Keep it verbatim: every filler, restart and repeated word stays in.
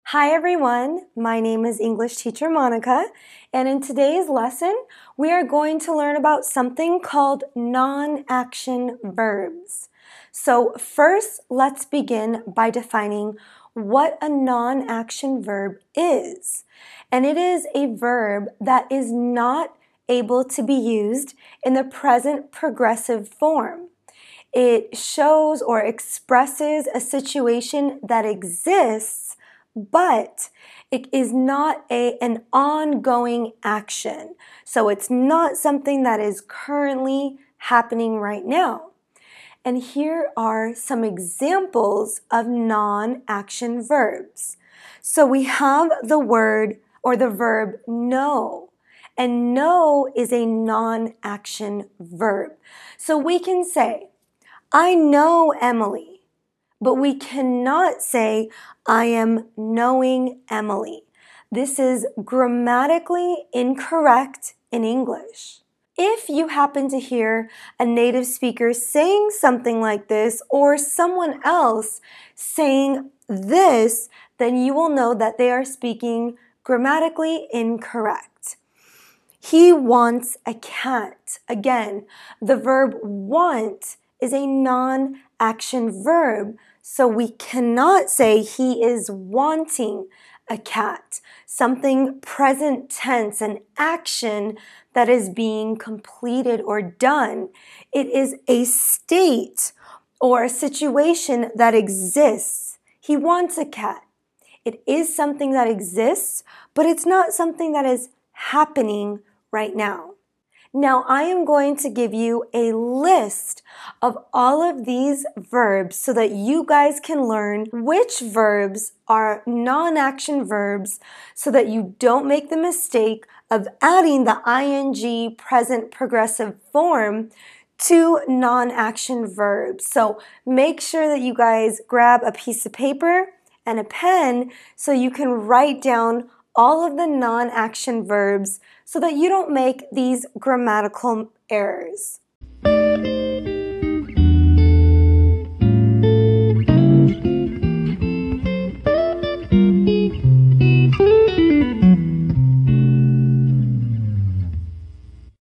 Hi everyone, my name is English teacher Monica, and in today's lesson, we are going to learn about something called non-action verbs. So first, let's begin by defining what a non-action verb is. And it is a verb that is not able to be used in the present progressive form. It shows or expresses a situation that exists, but it is not a, an ongoing action. So it's not something that is currently happening right now. And here are some examples of non-action verbs. So we have the word or the verb know. And know is a non-action verb. So we can say, I know Emily, but we cannot say, I am knowing Emily. This is grammatically incorrect in English. If you happen to hear a native speaker saying something like this or someone else saying this, then you will know that they are speaking grammatically incorrect. He wants a cat. Again, the verb want is a non-action verb, so we cannot say he is wanting a cat. Something present tense, an action that is being completed or done. It is a state or a situation that exists. He wants a cat. It is something that exists, but it's not something that is happening right now. Now I am going to give you a list of all of these verbs so that you guys can learn which verbs are non-action verbs so that you don't make the mistake of adding the ing present progressive form to non-action verbs. So make sure that you guys grab a piece of paper and a pen so you can write down all of the non-action verbs so that you don't make these grammatical errors.